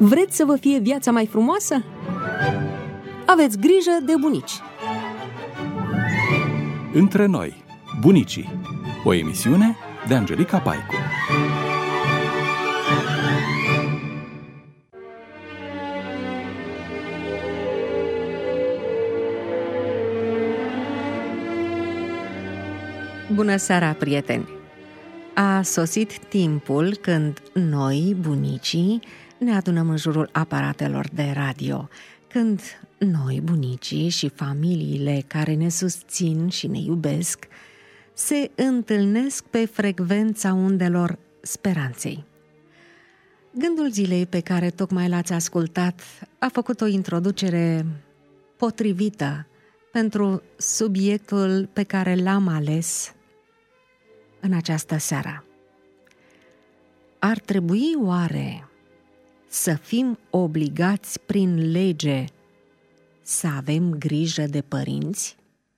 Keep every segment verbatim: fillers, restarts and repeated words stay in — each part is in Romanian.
Vreți să vă fie viața mai frumoasă? Aveți grijă de bunici. Între noi, bunicii. O emisiune de Angelica Paicu. Bună seara, prieteni! A sosit timpul când noi, bunicii, ne adunăm în jurul aparatelor de radio, când noi, bunicii și familiile care ne susțin și ne iubesc, se întâlnesc pe frecvența undelor speranței. Gândul zilei pe care tocmai l-ați ascultat a făcut o introducere potrivită pentru subiectul pe care l-am ales în această seară. Ar trebui oare să fim obligați prin lege să avem grijă de părinți?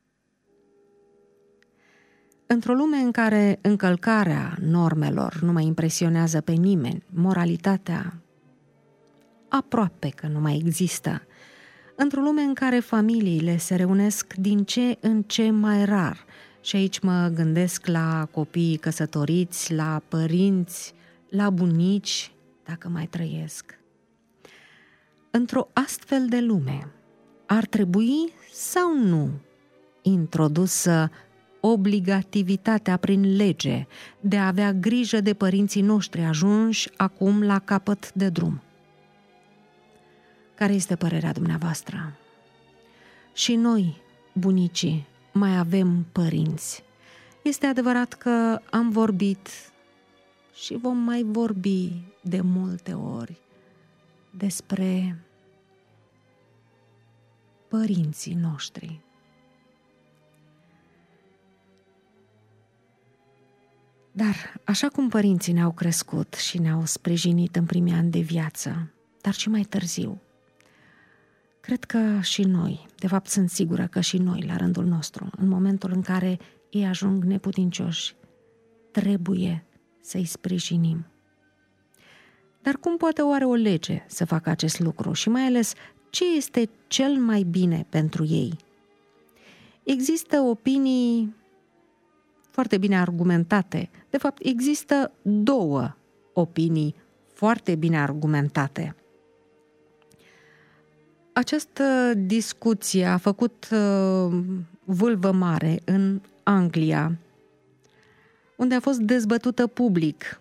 Într-o lume în care încălcarea normelor nu mai impresionează pe nimeni, moralitatea aproape că nu mai există, într-o lume în care familiile se reunesc din ce în ce mai rar, și aici mă gândesc la copiii căsătoriți, la părinți, la bunici, dacă mai trăiesc. Într-o astfel de lume, ar trebui sau nu introdusă obligativitatea prin lege de a avea grijă de părinții noștri ajunși acum la capăt de drum? Care este părerea dumneavoastră? Și noi, bunicii, mai avem părinți. Este adevărat că am vorbit și vom mai vorbi de multe ori despre părinții noștri. Dar așa cum părinții ne-au crescut și ne-au sprijinit în primii ani de viață, dar și mai târziu, cred că și noi, de fapt sunt sigură că și noi, la rândul nostru, în momentul în care ei ajung neputincioși, trebuie să-i sprijinim. Dar cum poate oare o lege să facă acest lucru și mai ales ce este cel mai bine pentru ei? Există opinii foarte bine argumentate. De fapt, există două opinii foarte bine argumentate. Această discuție a făcut uh, vâlvă mare în Anglia, unde a fost dezbătută public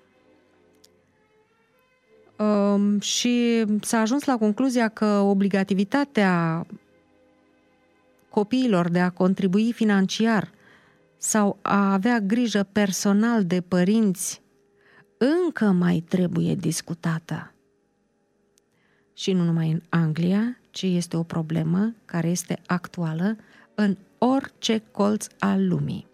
uh, și s-a ajuns la concluzia că obligativitatea copiilor de a contribui financiar sau a avea grijă personal de părinți încă mai trebuie discutată. Și nu numai în Anglia, ci este o problemă care este actuală în orice colț al lumii.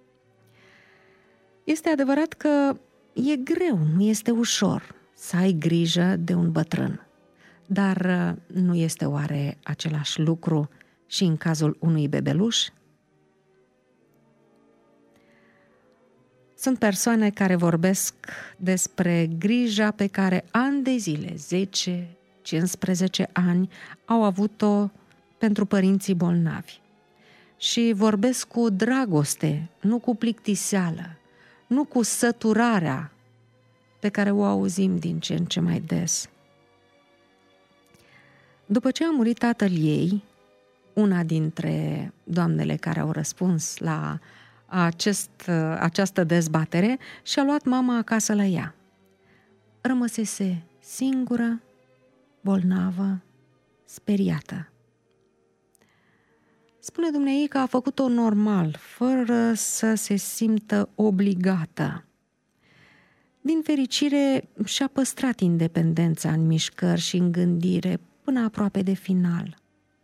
Este adevărat că e greu, nu este ușor să ai grijă de un bătrân, dar nu este oare același lucru și în cazul unui bebeluș? Sunt persoane care vorbesc despre grija pe care ani de zile, zece, cincisprezece ani, au avut-o pentru părinții bolnavi. Și vorbesc cu dragoste, nu cu plictiseală, nu cu săturarea pe care o auzim din ce în ce mai des. După ce a murit tatăl ei, una dintre doamnele care au răspuns la acest, această dezbatere și-a luat mama acasă la ea. Rămăsese singură, bolnavă, speriată. Spune dumneei că a făcut-o normal, fără să se simtă obligată. Din fericire, și-a păstrat independența în mișcări și în gândire până aproape de final.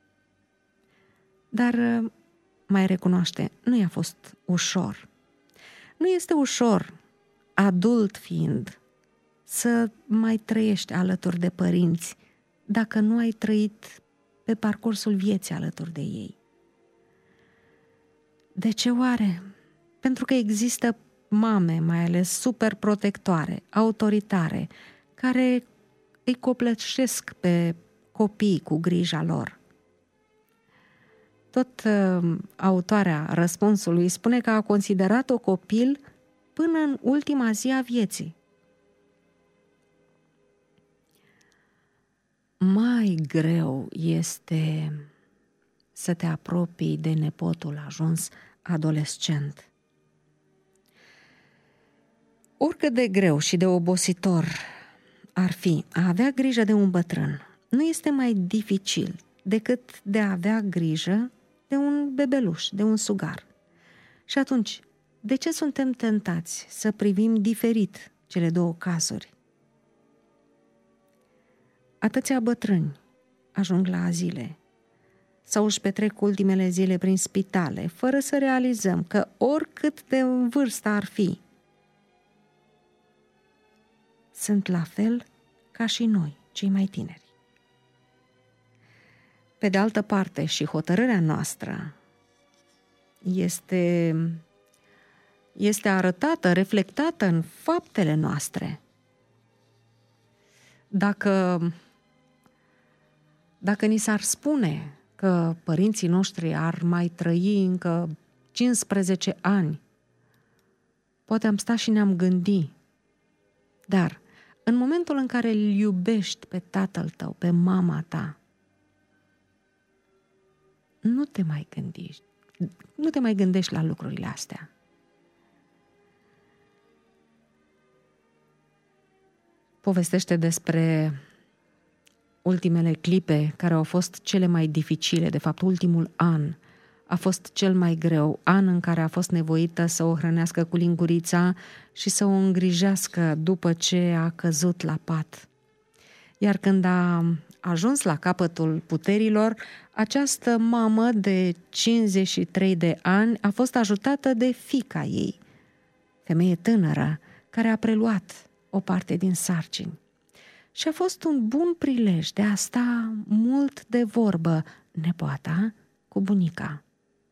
Dar, mai recunoaște, nu i-a fost ușor. Nu este ușor, adult fiind, să mai trăiești alături de părinți dacă nu ai trăit pe parcursul vieții alături de ei. De ce oare? Pentru că există mame, mai ales super protectoare, autoritare, care îi copleșesc pe copii cu grija lor. Tot uh, autoarea răspunsului spune că a considerat-o copil până în ultima zi a vieții. Mai greu este să te apropii de nepotul ajuns adolescent. Oricât de greu și de obositor ar fi a avea grijă de un bătrân, nu este mai dificil decât de a avea grijă de un bebeluș, de un sugar. Și atunci, de ce suntem tentați să privim diferit cele două cazuri? Atâția bătrâni ajung la azile sau își petrec ultimele zile prin spitale, fără să realizăm că oricât de în vârstă ar fi, sunt la fel ca și noi, cei mai tineri. Pe de altă parte, și hotărârea noastră este, este arătată, reflectată în faptele noastre. Dacă, dacă ni s-ar spune că părinții noștri ar mai trăi încă cincisprezece ani, poate am stat și ne-am gândit. Dar în momentul în care îl iubești pe tatăl tău, pe mama ta, nu te mai gândești, nu te mai gândești la lucrurile astea. Povestește despre ultimele clipe care au fost cele mai dificile, de fapt ultimul an a fost cel mai greu, an în care a fost nevoită să o hrănească cu lingurița și să o îngrijească după ce a căzut la pat. Iar când a ajuns la capătul puterilor, această mamă de cincizeci și trei de ani a fost ajutată de fiica ei, femeie tânără, care a preluat o parte din sarcini. Și a fost un bun prilej de a sta mult de vorbă nepoata cu bunica.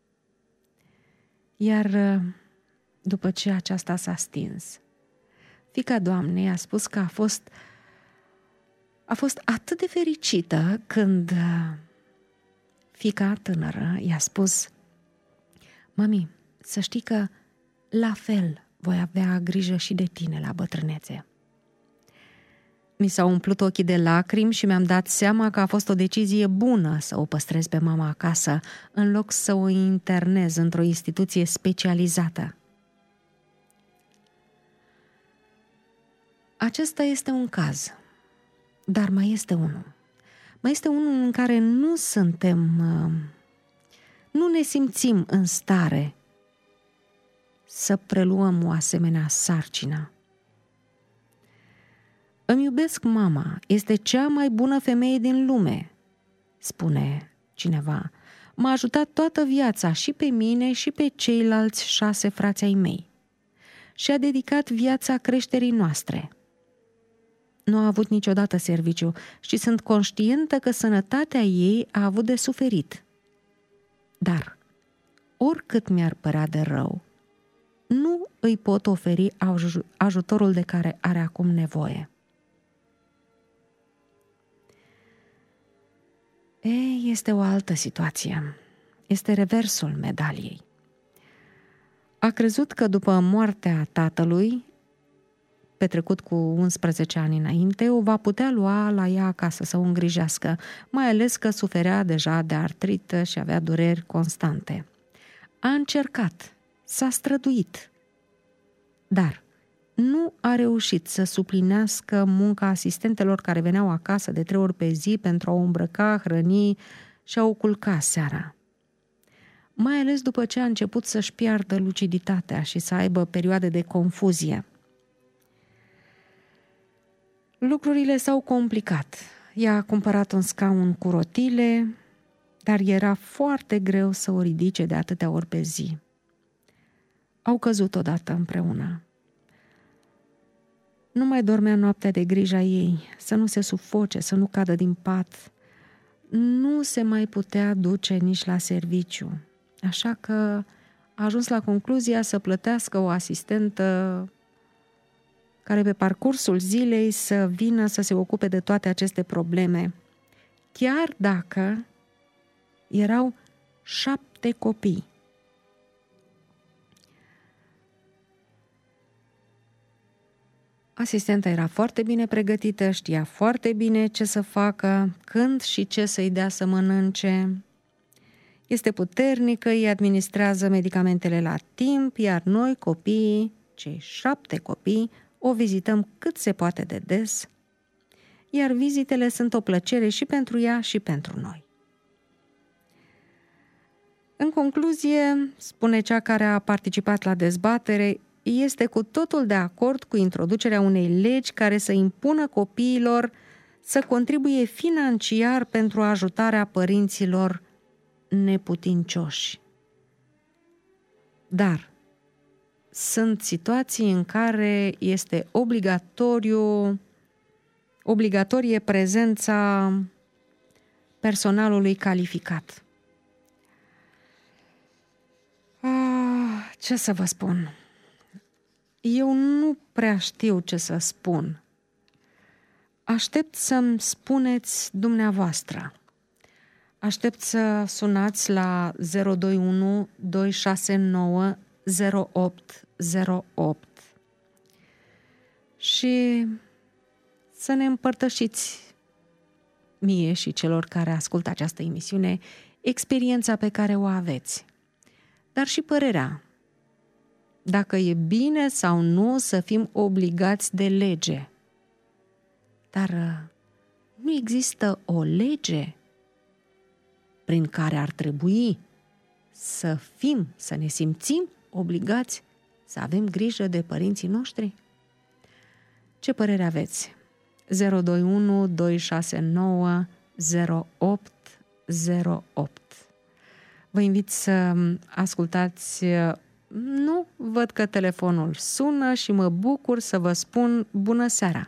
Iar după ce aceasta s-a stins, fiica doamnei a spus că a fost, a fost atât de fericită când fiica tânără i-a spus: mami, să știi că la fel voi avea grijă și de tine la bătrânețe. Mi s-au umplut ochii de lacrimi și mi-am dat seama că a fost o decizie bună să o păstrez pe mama acasă, în loc să o internez într-o instituție specializată. Acesta este un caz, dar mai este unul. Mai este unul în care nu suntem, nu ne simțim în stare să preluăm o asemenea sarcină. Îmi iubesc mama, este cea mai bună femeie din lume, spune cineva. M-a ajutat toată viața și pe mine și pe ceilalți șase frați ai mei. Și-a dedicat viața creșterii noastre. Nu a avut niciodată serviciu și sunt conștientă că sănătatea ei a avut de suferit. Dar, oricât mi-ar părea de rău, nu îi pot oferi aj- ajutorul de care are acum nevoie. Ei, este o altă situație. Este reversul medaliei. A crezut că după moartea tatălui, petrecut cu unsprezece ani înainte, o va putea lua la ea acasă să o îngrijească, mai ales că suferea deja de artrită și avea dureri constante. A încercat, s-a străduit, dar nu a reușit să suplinească munca asistentelor care veneau acasă de trei ori pe zi pentru a o îmbrăca, hrăni și a o culca seara. Mai ales după ce a început să-și piardă luciditatea și să aibă perioade de confuzie. Lucrurile s-au complicat. Ea a cumpărat un scaun cu rotile, dar era foarte greu să o ridice de atâtea ori pe zi. Au căzut odată împreună. Nu mai dormea noaptea de grija ei, să nu se sufoce, să nu cadă din pat. Nu se mai putea duce nici la serviciu, așa că a ajuns la concluzia să plătească o asistentă care pe parcursul zilei să vină să se ocupe de toate aceste probleme, chiar dacă erau șapte copii. Asistenta era foarte bine pregătită, știa foarte bine ce să facă, când și ce să-i dea să mănânce. Este puternică, îi administrează medicamentele la timp, iar noi, copiii, cei șapte copii, o vizităm cât se poate de des, iar vizitele sunt o plăcere și pentru ea și pentru noi. În concluzie, spune cea care a participat la dezbatere, este cu totul de acord cu introducerea unei legi care să impună copiilor să contribuie financiar pentru ajutarea părinților neputincioși. Dar sunt situații în care este obligatoriu, obligatorie prezența personalului calificat. Ah, ce să vă spun? Eu nu prea știu ce să spun. Aștept să-mi spuneți dumneavoastră. Aștept să sunați la zero doi unu doi șase nouă zero opt zero opt și să ne împărtășiți mie și celor care ascultă această emisiune experiența pe care o aveți, dar și părerea. Dacă e bine sau nu să fim obligați de lege. Dar nu există o lege prin care ar trebui să fim, să ne simțim obligați să avem grijă de părinții noștri? Ce părere aveți? zero doi unu doi șase nouă zero opt zero opt. Vă invit să ascultați. Nu, văd că telefonul sună și mă bucur să vă spun bună seara.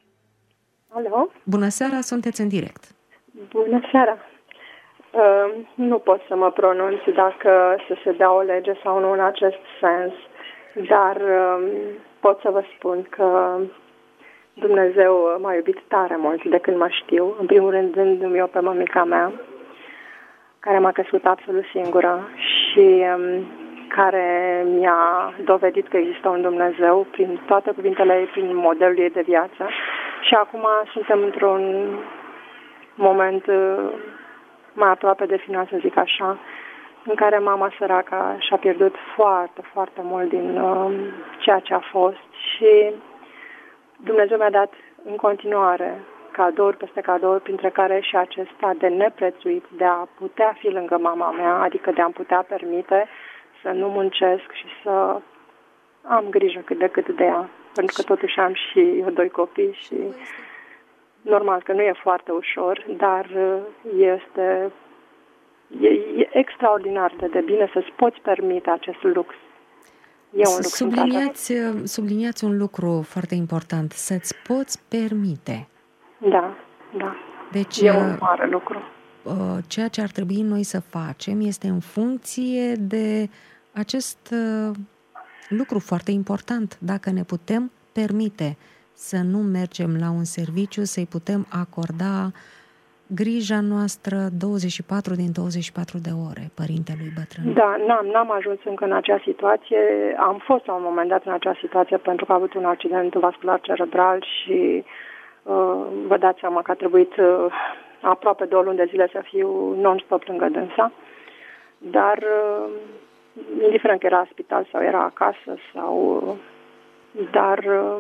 Alo? Bună seara, sunteți în direct. Bună seara. Uh, nu pot să mă pronunț dacă să se dea o lege sau nu în acest sens, dar uh, pot să vă spun că Dumnezeu m-a iubit tare mult de când mă știu, în primul rând dându-mi eu pe mămica mea, care m-a crescut absolut singură și um, care mi-a dovedit că există un Dumnezeu prin toate cuvintele ei, prin modelul ei de viață. Și acum suntem într-un moment uh, mai aproape de final, să zic așa, în care mama săracă și-a pierdut foarte, foarte mult din uh, ceea ce a fost și Dumnezeu mi-a dat în continuare cadouri peste cadouri, printre care și acesta de neprețuit, de a putea fi lângă mama mea, adică de a-mi putea permite să nu muncesc și să am grijă cât de cât de ea, pentru că totuși am și eu doi copii și normal că nu e foarte ușor, dar este e, e extraordinar de, de bine să-ți poți permite acest lux. E un lux. Subliniați, subliniați un lucru foarte important, să-ți poți permite. Da, da. Deci, e un mare lucru. Ceea ce ar trebui noi să facem este în funcție de acest lucru foarte important. Dacă ne putem permite să nu mergem la un serviciu, să-i putem acorda grija noastră douăzeci și patru din douăzeci și patru de ore părintelui bătrân. Da, n-am, n-am ajuns încă în acea situație. Am fost la un moment dat în acea situație pentru că a avut un accident vascular cerebral și uh, vă dați seama că a trebuit uh, aproape două luni de zile să fiu non-stop lângă dânsa. Dar uh, indiferent că era la spital sau era acasă sau... Uh, dar... Uh,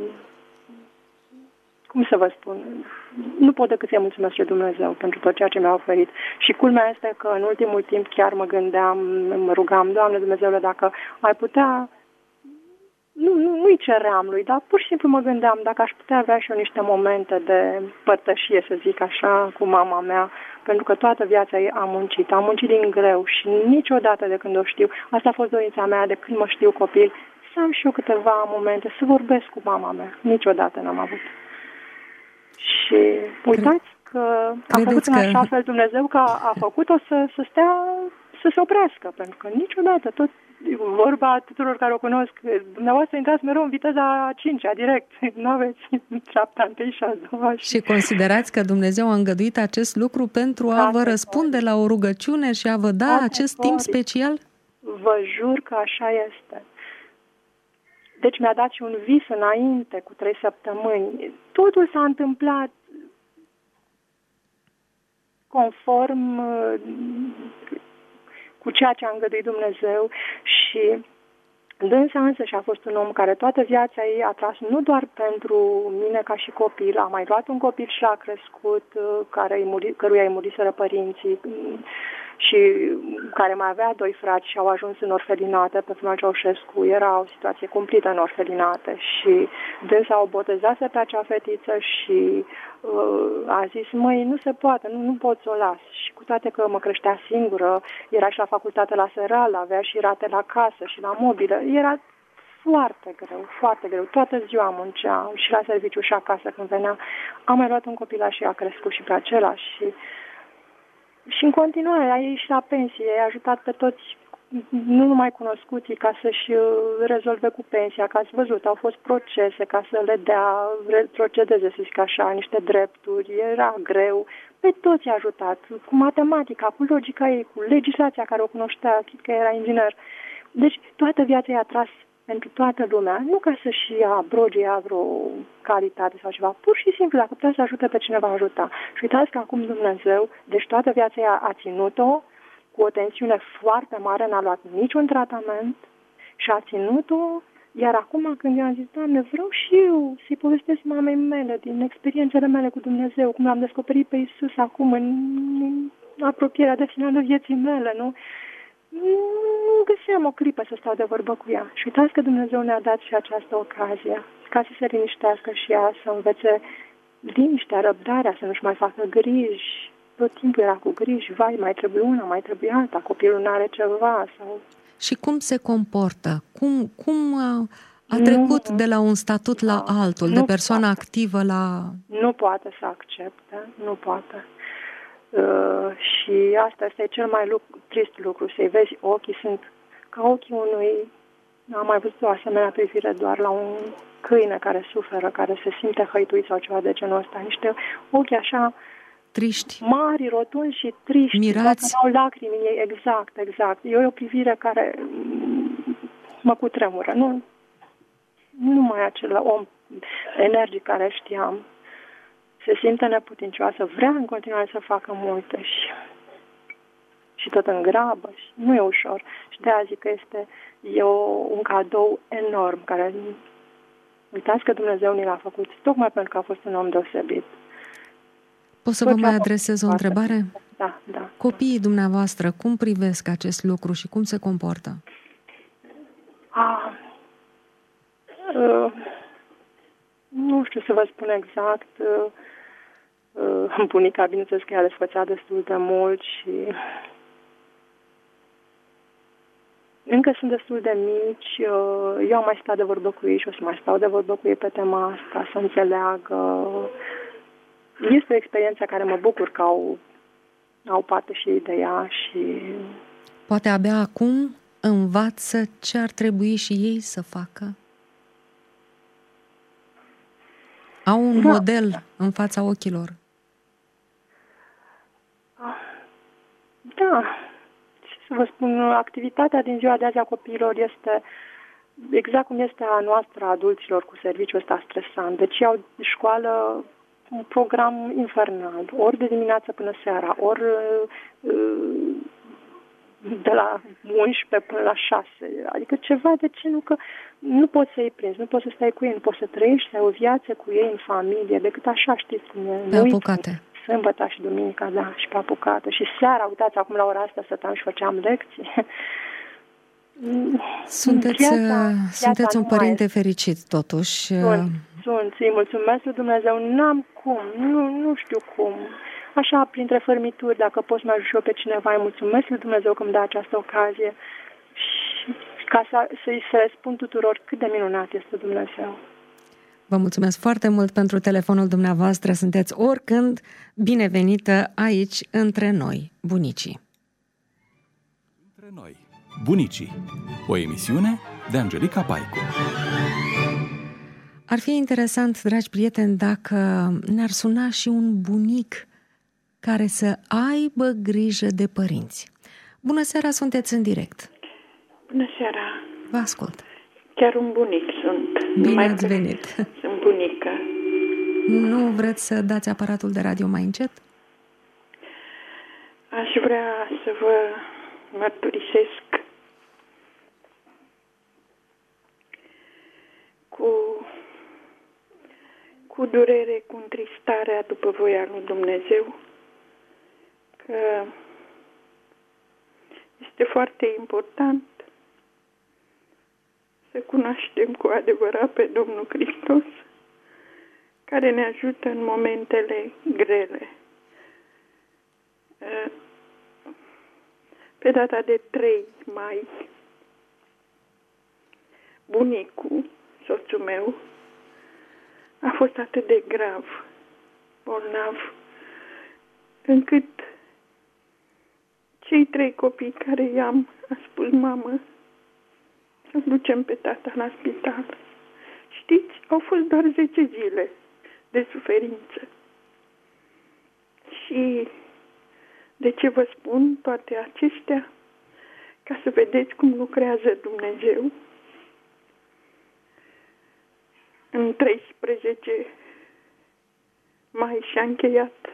cum să vă spun, nu pot decât să-i mulțumesc lui Dumnezeu pentru tot ceea ce mi-a oferit. Și culmea este că în ultimul timp chiar mă gândeam, mă rugam, Doamne Dumnezeule, dacă ai putea, nu, nu, nu-i ceream lui, dar pur și simplu mă gândeam dacă aș putea avea și eu niște momente de părtășie, să zic așa, cu mama mea, pentru că toată viața ei am muncit, am muncit din greu și niciodată de când o știu, asta a fost dorința mea de când mă știu copil, să am și eu câteva momente, să vorbesc cu mama mea. Niciodată n-am avut. Și uitați că a făcut în așa fel Dumnezeu că a, a făcut-o să, să stea, să se oprească, pentru că niciodată, tot vorba tuturor care o cunosc, dumneavoastră intrați mereu în viteza a cincea, direct, nu aveți șaptea întâi și a doua. Și considerați că Dumnezeu a îngăduit acest lucru pentru a vă răspunde la o rugăciune și a vă da acest timp special? Vă jur că așa este. Deci mi-a dat și un vis înainte, cu trei săptămâni. Totul s-a întâmplat conform cu ceea ce a îngăduit Dumnezeu și dânsa însă și a fost un om care toată viața ei a tras nu doar pentru mine ca și copil, a mai luat un copil și l-a crescut, care îi muri, căruia îi muriseră părinții și care mai avea doi frați și au ajuns în orfelinate pe vremea Ceaușescu. Era o situație cumplită în orfelinate și dânsa o botezase pe acea fetiță și uh, a zis, măi, nu se poate, nu, nu pot să o las. Și cu toate că mă creștea singură, era și la facultate la seral, avea și rate la casă și la mobilă, era foarte greu, foarte greu. Toată ziua muncea și la serviciu și acasă când venea. Am mai luat un copilaș și a crescut și pe acela și Și în continuare a ieșit la pensie, i-a ajutat pe toți, nu numai cunoscuții, ca să-și rezolve cu pensia, că ați văzut, au fost procese ca să le dea, retrocedeze, să zic așa, niște drepturi, era greu, pe toți i-a ajutat, cu matematica, cu logica ei, cu legislația care o cunoștea, chit că era inginer. Deci toată viața i-a tras pentru toată lumea, nu ca să-și abroge ea vreo calitate sau ceva, pur și simplu, dacă putea să ajute pe cineva, ajuta. Și uitați că acum Dumnezeu, deci toată viața ea a ținut-o cu o tensiune foarte mare, n-a luat niciun tratament și a ținut-o, iar acum când i-am zis, Doamne, vreau și eu să-i povestesc mamei mele din experiențele mele cu Dumnezeu, cum l-am descoperit pe Iisus acum în, în apropierea de finală vieții mele, nu? Nu găseam o clipă să stau de vorbă cu ea. Și uitați că Dumnezeu ne-a dat și această ocazie ca să se liniștească și ea, să învețe liniștea, răbdarea, să nu-și mai facă griji. Tot timpul era cu griji, vai, mai trebuie una, mai trebuie alta, copilul nu are ceva. Sau... Și cum se comportă? Cum, cum a, a trecut nu, de la un statut la altul, de persoană poate. activă la... Nu poate să accepte, nu poate. Uh, și asta este cel mai lucru, trist lucru, să-i vezi, ochii sunt ca ochii unui, am mai văzut o asemenea privire doar la un câine care suferă, care se simte hăituit sau ceva de genul ăsta, niște ochi așa triști, mari, rotunzi și triști, mirați, au lacrimi în ei, exact, exact. E o privire care mă cutremură, nu, nu mai acel om energic care știam. Se simte neputincioasă, vrea în continuare să facă multe și, și tot în grabă și nu e ușor. Și de azi zic că este e o, un cadou enorm care, uitați că Dumnezeu ni l-a făcut tocmai pentru că a fost un om deosebit. Pot să vă mai adresez o întrebare? Da, da. Copiii dumneavoastră, cum privesc acest lucru și cum se comportă? Ah, uh, nu știu să vă spun exact. Uh, uh, bunica, bineînțeles că i-a desfățat destul de mult și încă sunt destul de mici. Uh, eu am mai stat de vorbă cu ei și o să mai stau de vorbă cu ei pe tema asta, să înțeleagă. Este o experiență care mă bucur că au, au parte și ei de ea și... Poate abia acum învață ce ar trebui și ei să facă? Au un da. model în fața ochilor. Da. Ce să vă spun, activitatea din ziua de azi a copiilor este exact cum este a noastră, a adulților, cu serviciul ăsta stresant. Deci au școală un program infernal, ori de dimineață până seara, ori de la unsprezece până la șase. Adică ceva de genul că nu poți să-i prinzi, nu poți să stai cu ei, nu poți să trăiești, să ai o viață cu ei în familie, decât așa, știți cum e. Pe apucate. Sâmbătă și duminica, da, și pe apucate. Și seara, uitați, acum la ora asta stăteam și făceam lecții. Sunteți, viața, sunteți un părinte mai... fericit, totuși. Sunt, sunt, îi mulțumesc lui Dumnezeu, n-am cum, nu, nu știu cum. Așa, printre fărmituri, dacă pot să mă ajut și eu pe cineva, îi mulțumesc lui Dumnezeu că îmi dă această ocazie și ca să, să-i să răspund tuturor cât de minunat este Dumnezeu. Vă mulțumesc foarte mult pentru telefonul dumneavoastră. Sunteți oricând binevenită aici între noi, bunicii. noi, bunicii, o emisiune de Angelica Paicu. Ar fi interesant, dragi prieteni, dacă ne-ar suna și un bunic care să aibă grijă de părinți. Bună seara, sunteți în direct. Bună seara. Vă ascult. Chiar un bunic sunt. Bine mai ați venit. Sunt bunică. Nu vreți să dați aparatul de radio mai încet? Aș vrea să vă mărturisesc cu, cu durere, cu întristarea după voia lui Dumnezeu, că este foarte important să cunoaștem cu adevărat pe Domnul Hristos, care ne ajută în momentele grele. Pe data de trei mai, bunicul, soțul meu, a fost atât de grav, bolnav, încât cei trei copii care i-am, a spus mamă, să ducem pe tata la spital. Știți, au fost doar zece zile de suferință. Și de ce vă spun toate acestea? Ca să vedeți cum lucrează Dumnezeu. În treisprezece mai și-a încheiat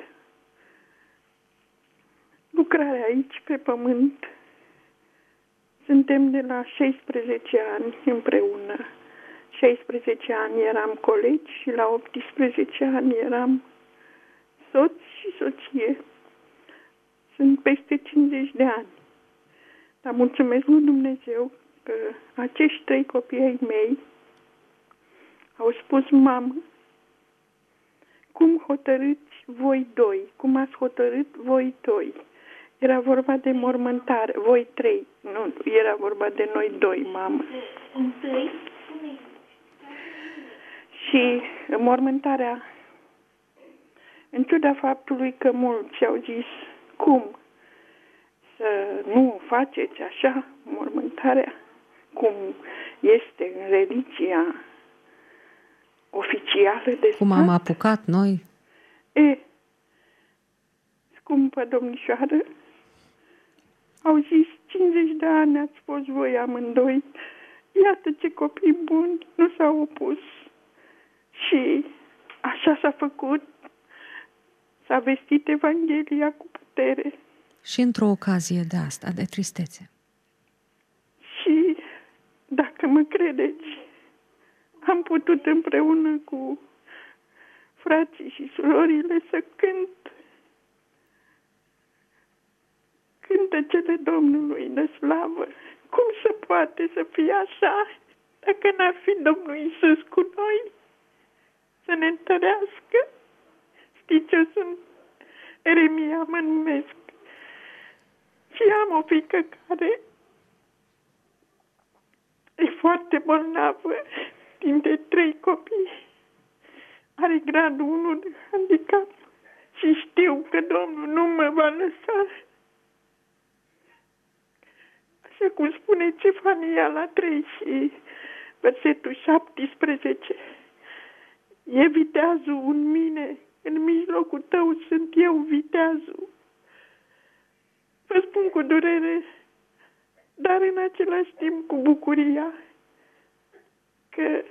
lucrarea aici pe pământ. Suntem de la șaisprezece ani împreună. șaisprezece ani eram colegi și la optsprezece ani eram soț și soție. Sunt peste cincizeci de ani. Dar mulțumesc lui Dumnezeu că acești trei copii ai mei au spus, mamă, cum hotărâți voi doi, cum ați hotărât voi doi. Era vorba de mormântare, voi trei, nu, era vorba de noi doi, mamă. Și mormântarea, în ciuda faptului că mulți au zis, cum să nu faceți așa mormântarea, cum este în religia oficială de stat. Cum am apucat noi? E, scumpă domnișoară, au zis, cincizeci de ani ați fost voi amândoi, iată ce copii buni, nu s-au opus. Și așa s-a făcut, s-a vestit Evanghelia cu putere. Și într-o ocazie de asta, de tristețe. Și dacă mă credeți, am putut împreună cu frații și surorile să cânt cântecele Domnului de slavă. Cum se poate să fie așa dacă n-ar fi Domnul Iisus cu noi? Să ne întărească? Știți, eu sunt Eremia, mă numesc. Și am o fiică care e foarte bolnavă, timp de trei copii. Are gradul unu de handicap și știu că Domnul nu mă va lăsa. Așa cum spune Cefania la trei și versetul șaptesprezece. E viteazul în mine, în mijlocul tău sunt eu viteazul. Vă spun cu durere, dar în același timp cu bucuria că,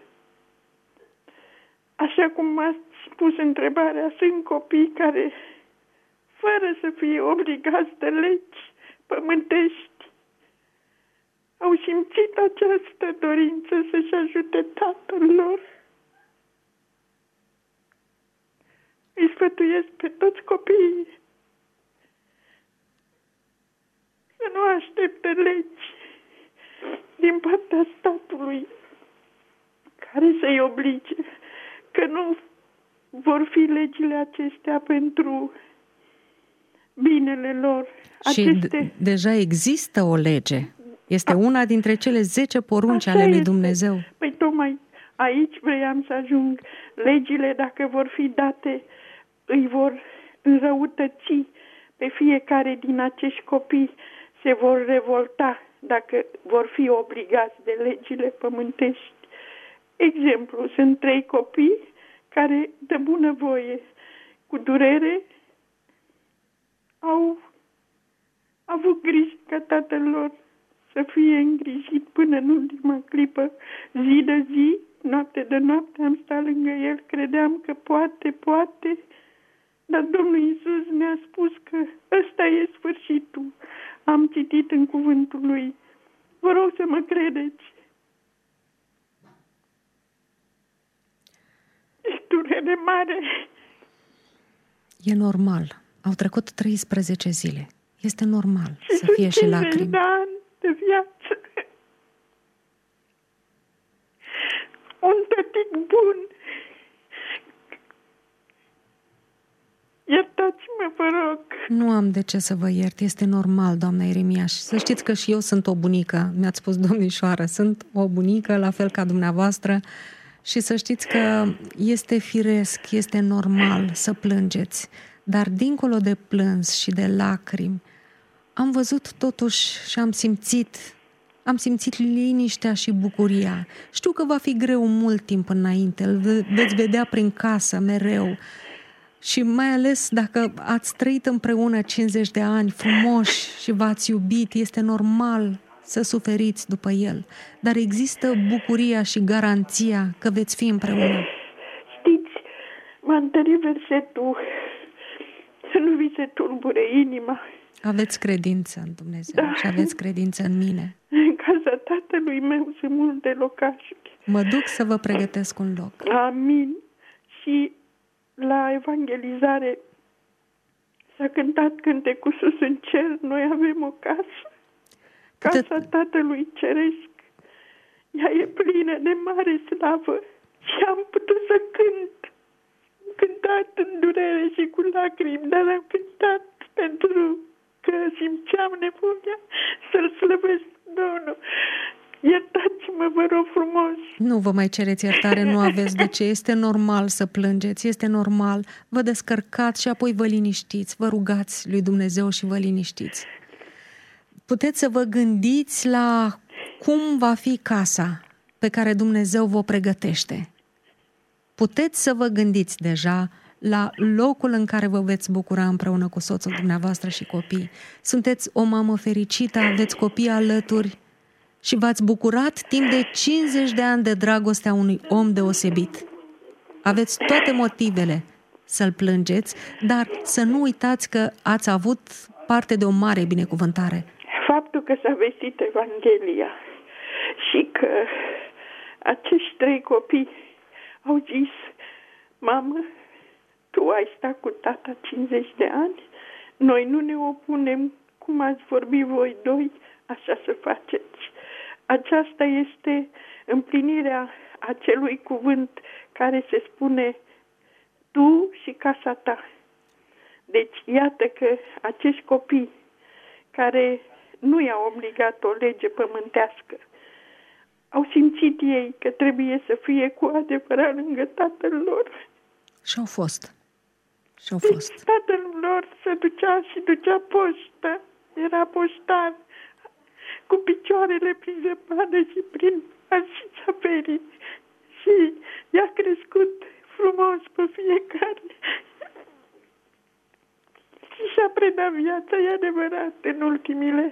așa cum m-ați spus întrebarea, sunt copii care, fără să fie obligați de legi pământești, au simțit această dorință să-și ajute tatăl lor. Îi sfătuiesc pe toți copiii să nu aștepte legi din partea statului care să-i oblige, că nu vor fi legile acestea pentru binele lor. Și Aceste... deja există o lege. Este una dintre cele zece porunci ale lui Dumnezeu. Păi tocmai aici vreau să ajung. Legile, dacă vor fi date, îi vor înrăutăți pe fiecare din acești copii se vor revolta dacă vor fi obligați de legile pământești. Exemplu, sunt trei copii care, de bunăvoie, cu durere, au avut grijă ca tatăl lor să fie îngrijit până în ultima clipă, zi de zi, noapte de noapte, am stat lângă el, credeam că poate, poate, dar Domnul Iisus ne-a spus că ăsta e sfârșitul. Am citit în cuvântul lui. Vă rog să mă credeți. E durere mare. E normal. Au trecut treisprezece zile. Este normal și să fie și lacrimi. De ani de viață. Un tătic bun. Iertați-mă, vă rog. Nu am de ce să vă iert. Este normal, doamna Ieremiaș. Să știți că și eu sunt o bunică. Mi-ați spus, domnișoară, sunt o bunică, la fel ca dumneavoastră. Și să știți că este firesc, este normal să plângeți. Dar dincolo de plâns și de lacrimi, am văzut totuși și am simțit, am simțit liniștea și bucuria. Știu că va fi greu mult timp înainte, îl veți vedea prin casă mereu. Și mai ales dacă ați trăit împreună cincizeci de ani frumoși și v-ați iubit, este normal să suferiți după el. Dar există bucuria și garanția că veți fi împreună. Știți, m-a întărit versetul să nu vi se tulbure inima. Aveți credință în Dumnezeu, da, și aveți credință în mine. În casa tatălui meu sunt multe locașuri. Mă duc să vă pregătesc un loc. Amin. Și la evangelizare s-a cântat cântecul Sus în cer, noi avem o casă. Casa Putet... Tatălui Ceresc. Ea e plină de mare slavă și am putut să cânt. Am cântat în durere și cu lacrimi, dar am cântat pentru că simțeam nevoia să-L slăvesc Domnul. Iertați-mă, vă rog frumos. Nu vă mai cereți iertare, nu aveți de ce. Este normal să plângeți, este normal. Vă descărcați și apoi vă liniștiți. Vă rugați lui Dumnezeu și vă liniștiți. Puteți să vă gândiți la cum va fi casa pe care Dumnezeu vă pregătește. Puteți să vă gândiți deja la locul în care vă veți bucura împreună cu soțul dumneavoastră și copii. Sunteți o mamă fericită, aveți copii alături și v-ați bucurat timp de cincizeci de ani de dragostea unui om deosebit. Aveți toate motivele să-l plângeți, dar să nu uitați că ați avut parte de o mare binecuvântare. Faptul că s-a vestit Evanghelia și că acești trei copii au zis, mamă, tu ai stat cu tata cincizeci de ani, noi nu ne opunem, cum ați vorbit voi doi, așa să faceți. Aceasta este împlinirea acelui cuvânt care se spune tu și casa ta. Deci iată că acești copii care nu i-au obligat o lege pământească, au simțit ei că trebuie să fie cu adevărat lângă tatăl lor. Și au fost. Și au fost. Deci, tatăl lor se ducea și ducea poștă. Era poștar. Cu picioarele prin zăpadă și prin arșița perii. Și i-a crescut frumos pe fiecare. Și și-a predat viața, e adevărat, în ultimile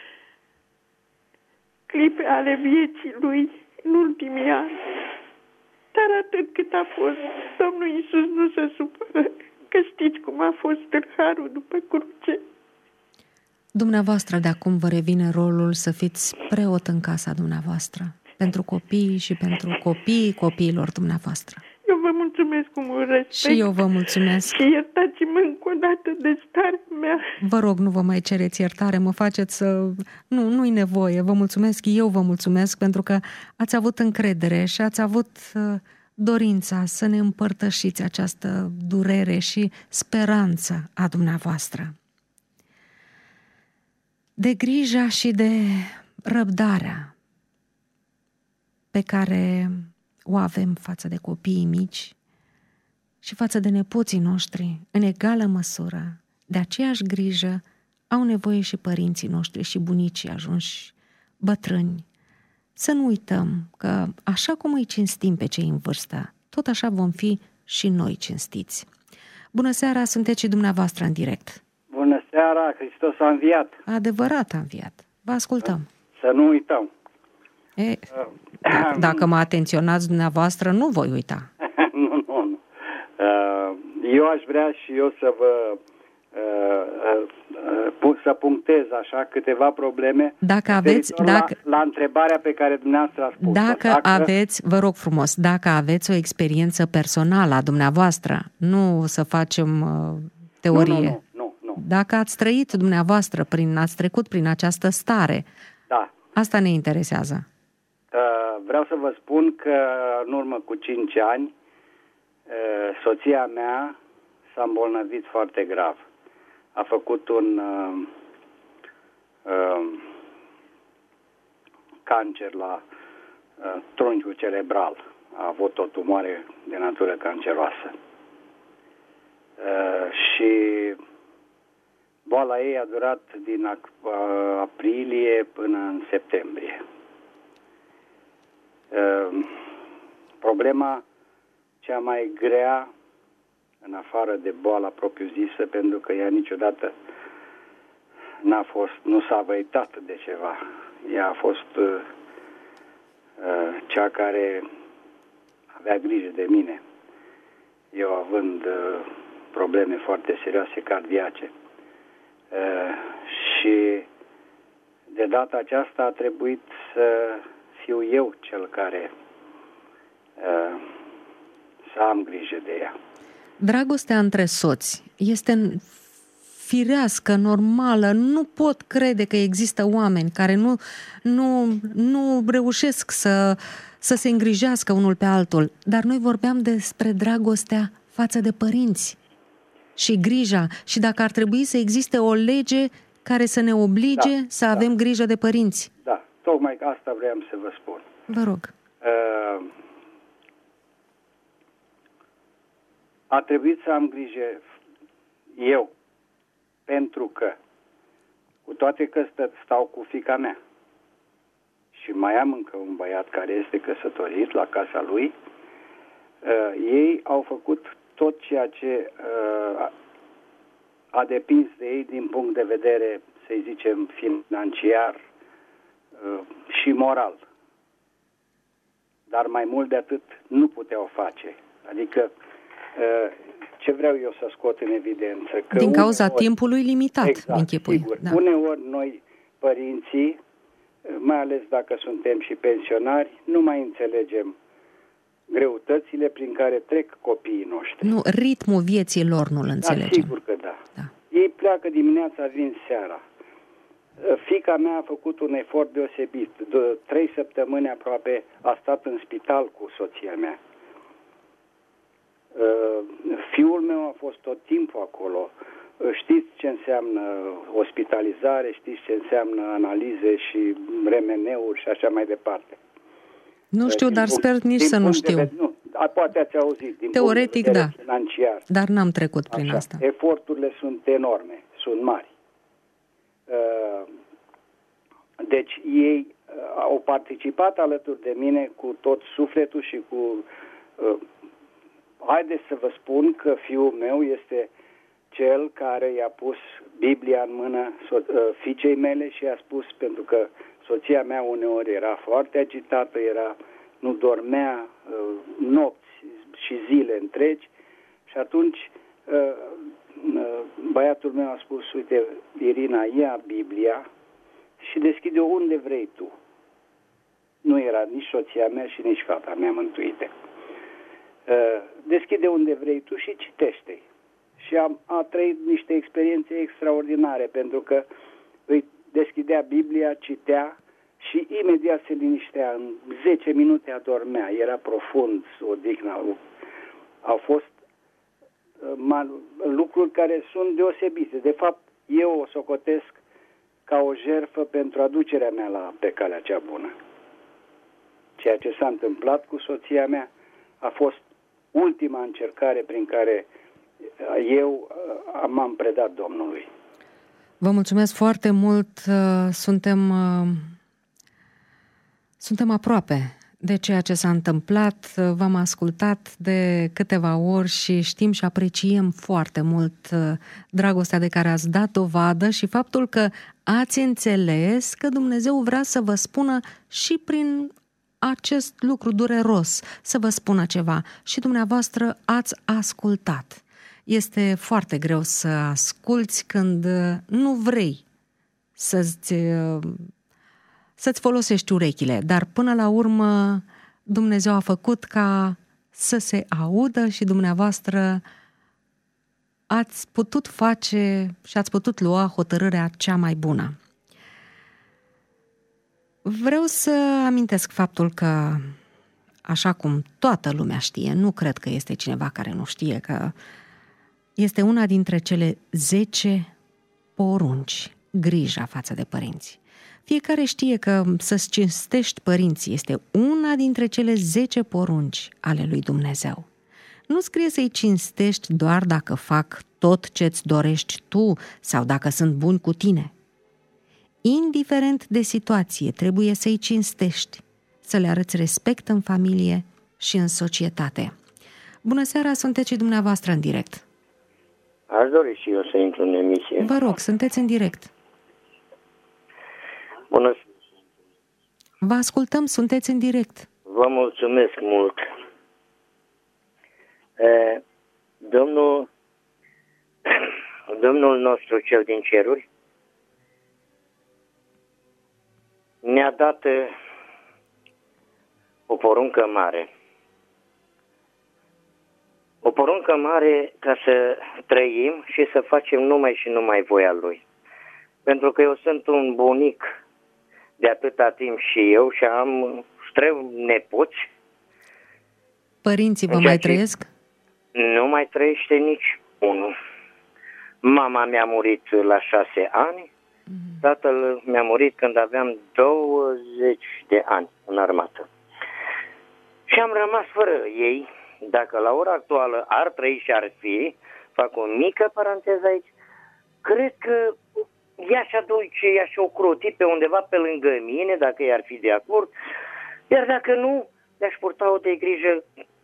clipe ale vieții lui, în ultimii ani. Dar atât cât a fost, Domnul Iisus nu se supără, că știți cum a fost tâlharul după cruce. Dumneavoastră de acum vă revine rolul să fiți preot în casa dumneavoastră, pentru copii și pentru copiii copiilor dumneavoastră. Eu vă mulțumesc cu mult respect. Și eu vă mulțumesc. Și iertați-mă încă o dată de starea mea. Vă rog, nu vă mai cereți iertare, mă faceți să... Nu, nu-i nevoie. Vă mulțumesc, eu vă mulțumesc pentru că ați avut încredere și ați avut dorința să ne împărtășiți această durere și speranță a dumneavoastră. De grija și de răbdarea pe care o avem față de copiii mici și față de nepoții noștri, în egală măsură, de aceeași grijă au nevoie și părinții noștri și bunicii ajunși bătrâni. Să nu uităm că așa cum îi cinstim pe cei în vârstă, tot așa vom fi și noi cinstiți. Bună seara, sunteți și dumneavoastră în direct. Bună seara, Hristos a înviat. Adevărat a înviat. Vă ascultăm. Să nu uităm. E, d- dacă mă atenționați dumneavoastră, nu voi uita. nu, nu, nu. Eu aș vrea și eu să vă să punctez așa câteva probleme. Dacă aveți, dacă, la, la întrebarea pe care dumneavoastră a spus. Dacă, dacă aveți, vă rog frumos, dacă aveți o experiență personală a dumneavoastră, nu să facem uh, teorie. Nu, nu, nu, nu. Dacă ați trăit dumneavoastră, prin, ați trecut prin această stare, da. Asta ne interesează. Uh, vreau să vă spun că în urmă cu cinci ani uh, soția mea s-a îmbolnăvit foarte grav. A făcut un uh, uh, cancer la uh, trunchiul cerebral. A avut o tumoare de natură canceroasă. Uh, și boala ei a durat din uh, aprilie până în septembrie. Uh, problema cea mai grea, în afară de boala propriu-zisă, pentru că ea niciodată n-a fost, nu s-a văitat de ceva. Ea a fost uh, uh, cea care avea grijă de mine. Eu având uh, probleme foarte serioase cardiace. Uh, și de data aceasta a trebuit să fiu eu cel care uh, să am grijă de ea. Dragostea între soți este firească, normală. Nu pot crede că există oameni care nu, nu, nu reușesc să, să se îngrijească unul pe altul. Dar noi vorbeam despre dragostea față de părinți și grija. Și dacă ar trebui să existe o lege care să ne oblige da, să avem da. grijă de părinți. Da, tocmai asta vreau să vă spun. Vă rog. Uh, a trebuit să am grijă eu, pentru că, cu toate că stau cu fiica mea și mai am încă un băiat care este căsătorit la casa lui, uh, ei au făcut tot ceea ce uh, a depins de ei din punct de vedere, să zicem, financiar uh, și moral. Dar mai mult de atât nu puteau face. Adică, uh, ce vreau eu să scot în evidență? Că din cauza uneori, timpului limitat, exact, închipui. Sigur, da. Uneori noi, părinții, mai ales dacă suntem și pensionari, nu mai înțelegem greutățile prin care trec copiii noștri. Nu, ritmul vieții lor nu-l înțelegem. Da, sigur că da. da. Ei pleacă dimineața, vin seara. Fiica mea a făcut un efort deosebit. De trei săptămâni aproape a stat în spital cu soția mea. Fiul meu a fost tot timpul acolo. Știți ce înseamnă ospitalizare, știți ce înseamnă analize și R M N-uri și așa mai departe. Nu știu, din dar punct, sper nici să nu știu. De, nu, poate ați auzit. Din teoretic, da. Financiar. Dar n-am trecut prin așa, asta. Eforturile sunt enorme, sunt mari. Deci ei au participat alături de mine cu tot sufletul și cu... Haideți să vă spun că fiul meu este cel care i-a pus Biblia în mână fiicei mele și i-a spus, pentru că soția mea uneori era foarte agitată, era, nu dormea uh, nopți și zile întregi și atunci uh, uh, băiatul meu a spus, uite, Irina, ia Biblia și deschide-o unde vrei tu. Nu era nici soția mea și nici fata mea mântuite. Uh, deschide unde vrei tu și citește-i. Și am, a trăit niște experiențe extraordinare, pentru că îi deschidea Biblia, citea și imediat se liniștea. În zece minute adormea. Era profund odihnă. Au fost uh, lucruri care sunt deosebite. De fapt, eu o socotesc ca o jertfă pentru aducerea mea la pe calea cea bună. Ceea ce s-a întâmplat cu soția mea a fost ultima încercare prin care eu m-am predat Domnului. Vă mulțumesc foarte mult. Suntem, suntem aproape de ceea ce s-a întâmplat. V-am ascultat de câteva ori și știm și apreciem foarte mult dragostea de care ați dat dovadă și faptul că ați înțeles că Dumnezeu vrea să vă spună și prin acest lucru dureros, să vă spună ceva. Și dumneavoastră ați ascultat. Este foarte greu să asculți când nu vrei să-ți, să-ți folosești urechile, dar până la urmă Dumnezeu a făcut ca să se audă și dumneavoastră ați putut face și ați putut lua hotărârea cea mai bună. Vreau să amintesc faptul că, așa cum toată lumea știe, nu cred că este cineva care nu știe că este una dintre cele zece porunci, grija față de părinți. Fiecare știe că să-ți cinstești părinții este una dintre cele zece porunci ale lui Dumnezeu. Nu scrie să-i cinstești doar dacă fac tot ce-ți dorești tu sau dacă sunt buni cu tine. Indiferent de situație, trebuie să-i cinstești, să le arăți respect în familie și în societate. Bună seara, sunteți și dumneavoastră în direct. Aș dori și eu să intru în emisie. Vă rog, sunteți în direct. Bună. Vă ascultăm, sunteți în direct. Vă mulțumesc mult. E, Domnul, Domnul nostru cel din ceruri ne-a dat o poruncă mare. O poruncă mare ca să trăim și să facem numai și numai voia Lui. Pentru că eu sunt un bunic de atâta timp și eu și am străi nepoți. Părinții vă mai trăiesc? Nu mai trăiește nici unul. Mama mi-a murit la șase ani, mm-hmm. Tatăl mi-a murit când aveam douăzeci de ani în armată. Și am rămas fără ei. Dacă la ora actuală ar trăi și ar fi, fac o mică paranteză aici, cred că i-aș aduce, i-aș ocroti pe undeva pe lângă mine, dacă i-ar fi de acord, iar dacă nu, le-aș purta-o de grijă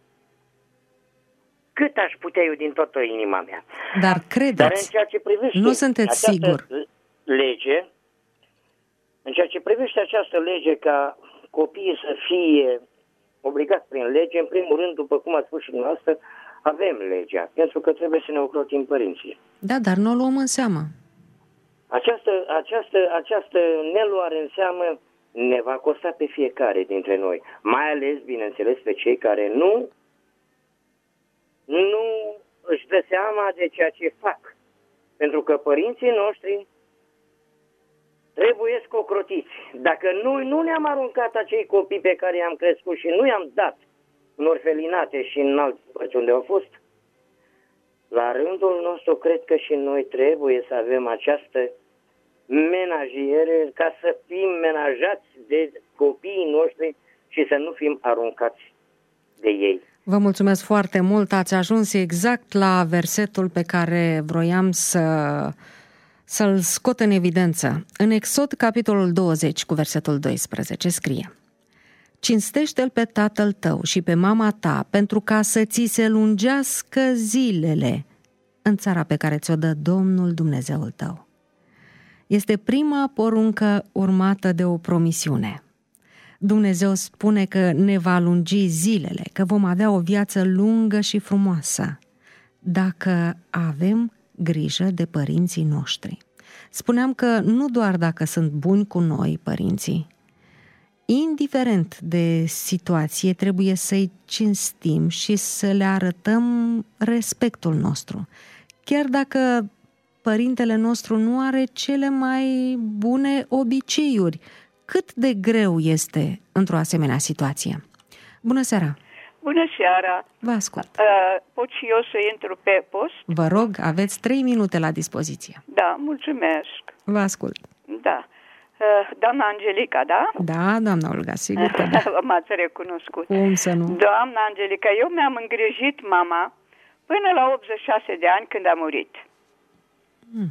cât aș putea eu din toată inima mea. Dar credeți, Dar în ceea ce privește nu sunteți sigur. Lege, în ceea ce privește această lege ca copiii să fie obligați prin lege, în primul rând, după cum ați spus și dumneavoastră, avem legea, pentru că trebuie să ne ocrotim părinții. Da, dar nu o luăm în seamă. Această, această, această neluare în seamă ne va costa pe fiecare dintre noi, mai ales, bineînțeles, pe cei care nu, nu își dă seama de ceea ce fac. Pentru că părinții noștri trebuie ocrotiți. Dacă noi nu ne-am aruncat acei copii pe care i-am crescut și nu i-am dat în orfelinate și în alți părți unde au fost, la rândul nostru cred că și noi trebuie să avem această menajiere ca să fim menajați de copiii noștri și să nu fim aruncați de ei. Vă mulțumesc foarte mult, ați ajuns exact la versetul pe care vroiam să, să-l scot în evidență. În Exod, capitolul douăzeci, cu versetul doisprezece, scrie: Cinstește-l pe tatăl tău și pe mama ta, pentru ca să ți se lungească zilele în țara pe care ți-o dă Domnul Dumnezeul tău. Este prima poruncă urmată de o promisiune. Dumnezeu spune că ne va lungi zilele, că vom avea o viață lungă și frumoasă, dacă avem grijă de părinții noștri. Spuneam că nu doar dacă sunt buni cu noi, părinții, indiferent de situație, trebuie să-i cinstim și să le arătăm respectul nostru. Chiar dacă părintele nostru nu are cele mai bune obiceiuri, cât de greu este într-o asemenea situație? Bună seara! Bună seara! Vă ascult! Uh, pot și eu să intru pe post? Vă rog, aveți trei minute la dispoziție. Da, mulțumesc! Vă ascult! Da. Uh, doamna Angelica, da? Da, doamna Olga, sigur că da. M-ați recunoscut. Cum să nu? Doamna Angelica, eu mi-am îngrijit mama până la optzeci și șase de ani când a murit. Hmm.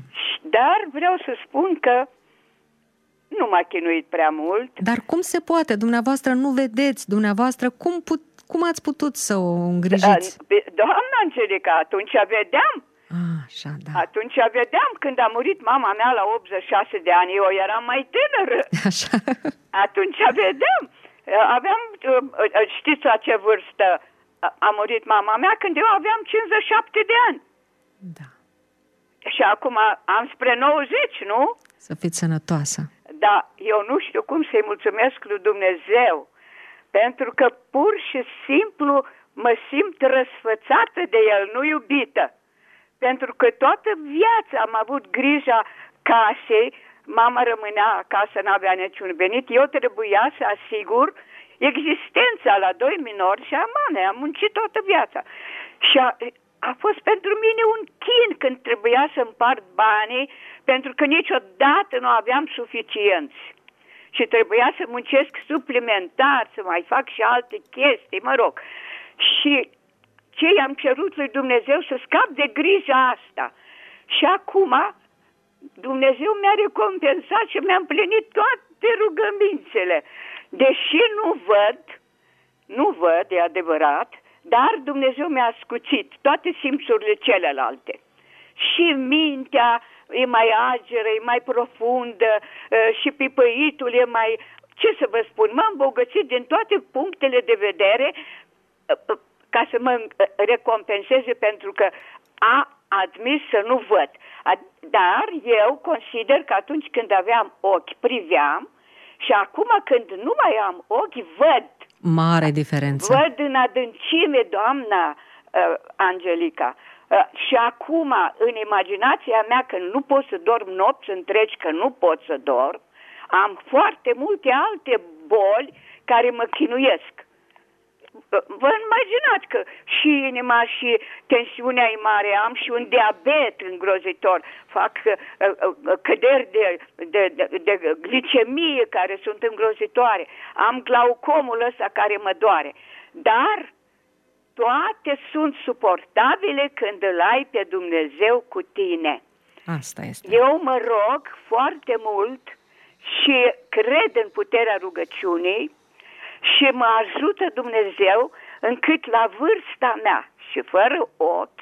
Dar vreau să spun că nu m-a chinuit prea mult. Dar cum se poate? Dumneavoastră nu vedeți, dumneavoastră cum, put, cum ați putut să o îngrijiți? Doamna Angelica, atunci vedeam. Ah, așa, da. Atunci vedeam când a murit mama mea la optzeci și șase de ani, eu eram mai tânără. Așa. Atunci vedeam. Aveam, știți la ce vârstă a murit mama mea? Când eu aveam cincizeci și șapte de ani. Da. Și acum am spre nouăzeci, nu? Să fiți sănătoasă. Da, eu nu știu cum să-i mulțumesc lui Dumnezeu, pentru că pur și simplu mă simt răsfățată de el, nu iubită. Pentru că toată viața am avut grija casei, mama rămânea acasă, n-avea niciun venit, eu trebuia să asigur existența la doi minori și a mamei, am muncit toată viața. Și a, a fost pentru mine un chin când trebuia să împart banii, pentru că niciodată nu aveam suficienți. Și trebuia să muncesc suplimentar, să mai fac și alte chestii, mă rog. Și ce i-am cerut lui Dumnezeu să scap de grija asta. Și acum Dumnezeu mi-a recompensat și mi-a împlinit toate rugămințele. Deși nu văd, nu văd, e adevărat, dar Dumnezeu mi-a ascuțit toate simțurile celelalte. Și mintea e mai ageră, e mai profundă, și pipăitul e mai... Ce să vă spun, m-am îmbogățit din toate punctele de vedere ca să mă recompenseze pentru că a admis să nu văd. Dar eu consider că atunci când aveam ochi, priveam și acum când nu mai am ochi, văd. Mare diferență. Văd în adâncime, doamna uh, Angelica. Uh, și acum, în imaginația mea, că nu pot să dorm nopți întregi, că nu pot să dorm, am foarte multe alte boli care mă chinuiesc. Vă imaginați că și inima și tensiunea e mare, am și un diabet îngrozitor, fac căderi de, de, de, de glicemie care sunt îngrozitoare, am glaucomul ăsta care mă doare, dar toate sunt suportabile când îl ai pe Dumnezeu cu tine. Asta este. Eu mă rog foarte mult și cred în puterea rugăciunii și mă ajută Dumnezeu încât la vârsta mea și fără ochi,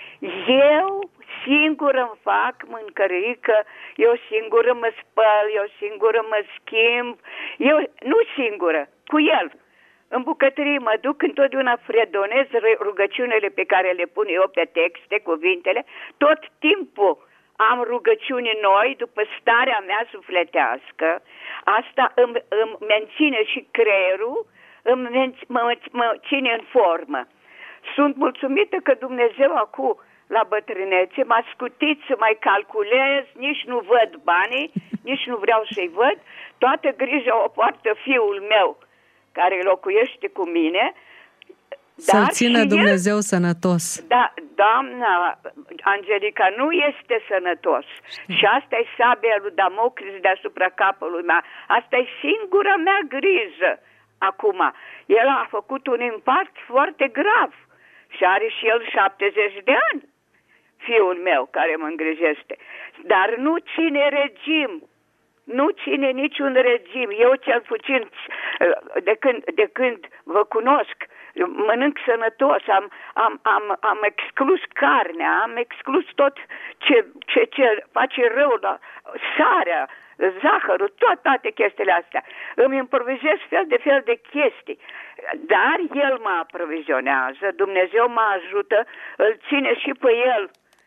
eu singură îmi fac mâncărică, eu singură mă spăl, eu singură mă schimb, eu nu singură, cu el. În bucătărie mă duc, întotdeauna fredonez rugăciunile pe care le pun eu pe texte, cuvintele, tot timpul am rugăciuni noi după starea mea sufletească. Asta îmi, îmi menține și creierul, îmi menț- mă, mă ține în formă. Sunt mulțumită că Dumnezeu acum la bătrânețe m-a scutit să mai calculez, nici nu văd banii, nici nu vreau să-i văd. Toată grija o poartă fiul meu care locuiește cu mine. Să-l țină Dumnezeu el, sănătos. Da, doamna Angelica, nu este sănătos. Știu. Și asta e sabia lui Damocles deasupra capului meu. Asta e singura mea grijă acum. El a făcut un impact foarte grav. Și are și el șaptezeci de ani, fiul meu care mă îngrijește. Dar nu ține regim. Nu ține niciun regim. Eu cel puțin de când, de când vă cunosc, mănânc sănătos, am, am, am, am exclus carnea, am exclus tot ce, ce, ce face rău, la sarea, zahărul, tot, toate chestiile astea. Îmi improvizez fel de fel de chestii. Dar el mă aprovizionează, Dumnezeu mă ajută, îl ține și pe el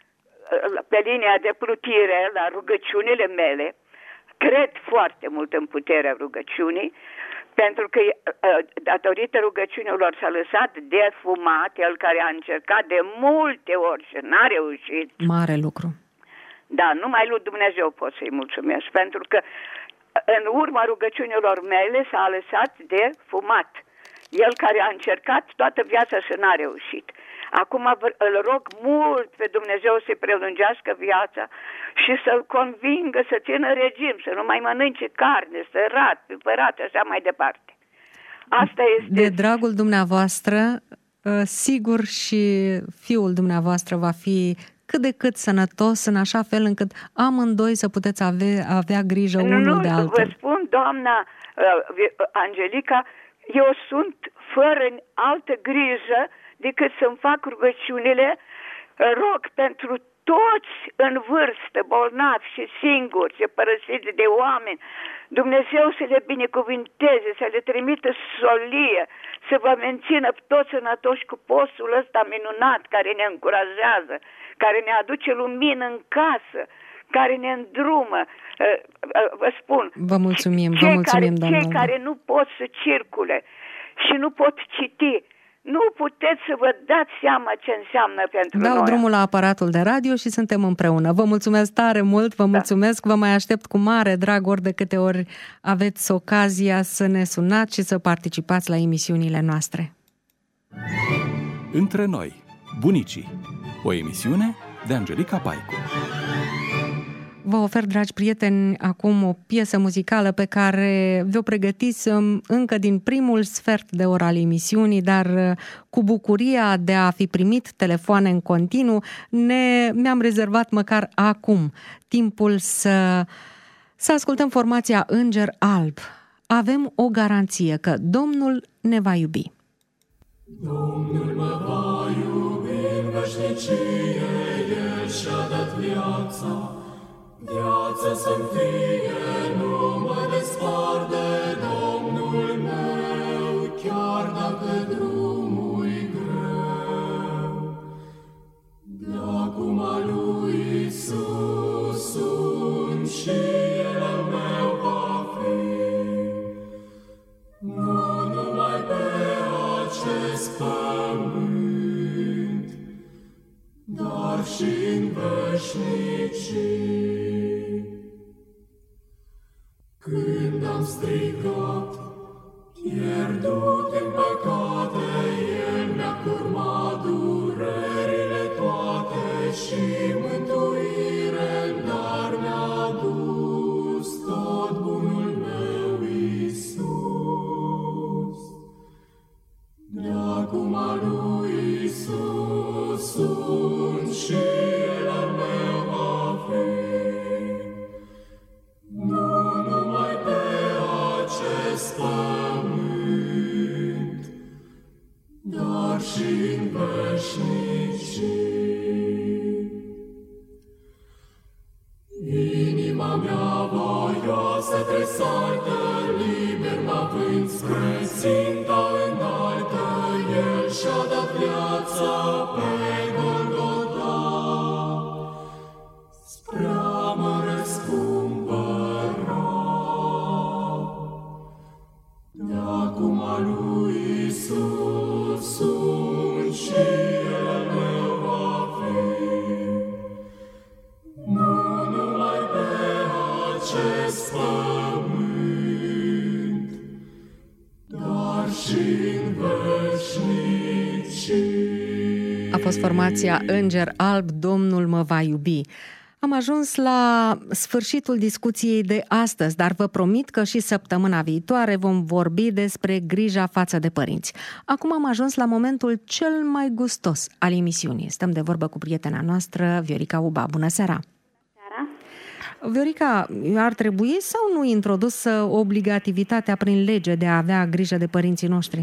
pe linia de plutire la rugăciunile mele. Cred foarte mult în puterea rugăciunii, pentru că datorită rugăciunilor s-a lăsat de fumat, el care a încercat de multe ori și n-a reușit. Mare lucru. Da, numai lui Dumnezeu pot să-i mulțumesc, pentru că în urma rugăciunilor mele s-a lăsat de fumat. El care a încercat toată viața și n-a reușit. Acum îl rog mult pe Dumnezeu să-i prelungească viața și să-l convingă să țină regim, să nu mai mănânce carne, sărat, pipărat, așa mai departe. Asta este... De dragul dumneavoastră, sigur și fiul dumneavoastră va fi cât de cât sănătos, în așa fel încât amândoi să puteți avea, avea grijă unul nu, de altul. Vă spun, doamna uh, Angelica, eu sunt fără altă grijă decât să-mi fac rugăciunile, rog pentru toți în vârstă, bolnavi și singuri, și părăsiți de oameni, Dumnezeu să le binecuvinteze, să le trimită solie, să vă mențină toți sănătoși cu postul ăsta minunat care ne încurajează, care ne aduce lumină în casă, care ne îndrumă. Vă spun, vă mulțumim, vă mulțumim, care, doamna. Cei care nu pot să circule și nu pot citi, nu puteți să vă dați seama ce înseamnă pentru Dau noi. Dau drumul la aparatul de radio și suntem împreună. Vă mulțumesc tare mult, vă mulțumesc, da. Vă mai aștept cu mare drag ori de câte ori aveți ocazia să ne sunați și să participați la emisiunile noastre. Între noi, bunicii, o emisiune de Angelica Paicu. Vă ofer, dragi prieteni, acum o piesă muzicală pe care vi-o pregătiți încă din primul sfert de oră al emisiunii, dar cu bucuria de a fi primit telefoane în continuu, ne, mi-am rezervat măcar acum timpul să, să ascultăm formația Înger Alb. Avem o garanție că Domnul ne va iubi. Domnul mă va iubi în veșnicie, El și-a dat viața. Viața să-mi fie, nu mă despart de Domnul meu, chiar dacă drumul-i greu. De-acum a lui Iisus sunt și El al meu va fi. Nu numai pe acest pământ, dar și în veșnicii. Când am strigat, pierdut în păcate, El mi-a curmat durerile toate și mântuire în dar mi-a dus tot bunul meu Iisus. De-acum a lui Iisus sunt și El al meu va fi. Pământ, dar și în veșnicii. Inima mea voioasă tresartă, liber mă vând spre ținta înaltă, El și-a dat viața pe Golgota, spre a mă răscumpăra. De-acum a lui Iisus sunt și El al meu va fi. Nu numai pe acest pământ, dar și în veșnicii. A fost formația Înger Alb, Domnul mă va iubi. Am ajuns la sfârșitul discuției de astăzi, dar vă promit că și săptămâna viitoare vom vorbi despre grija față de părinți. Acum am ajuns la momentul cel mai gustos al emisiunii. Stăm de vorbă cu prietena noastră, Viorica Uba. Bună seara! Seara! Viorica, ar trebui sau nu introdusă obligativitatea prin lege de a avea grijă de părinții noștri?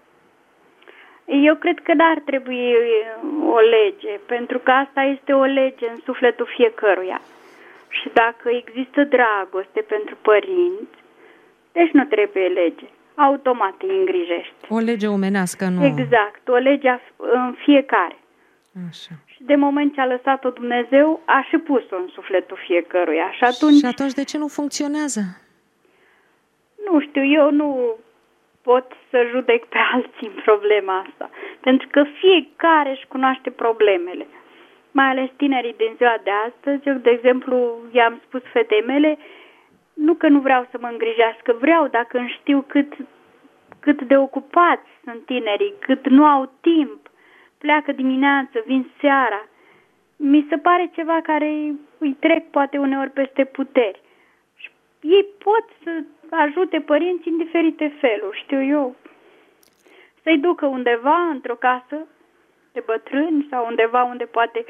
Eu cred că n-ar trebui o lege, pentru că asta este o lege în sufletul fiecăruia. Și dacă există dragoste pentru părinți, deci nu trebuie lege. Automat îi îngrijește. O lege omenească, nu? Exact, o lege în fiecare. Așa. Și de moment ce a lăsat-o Dumnezeu, a și pus-o în sufletul fiecăruia. Și atunci, și atunci de ce nu funcționează? Nu știu, eu nu pot să judec pe alții în problema asta. Pentru că fiecare își cunoaște problemele. Mai ales tinerii din ziua de astăzi. Eu, de exemplu, i-am spus fetei mele, nu că nu vreau să mă îngrijească, vreau dacă îmi știu cât, cât de ocupați sunt tinerii, cât nu au timp, pleacă dimineață, vin seara. Mi se pare ceva care îi trec poate uneori peste puteri. Și ei pot să ajute părinții în diferite feluri, știu eu. Să-i ducă undeva, într-o casă de bătrâni sau undeva unde poate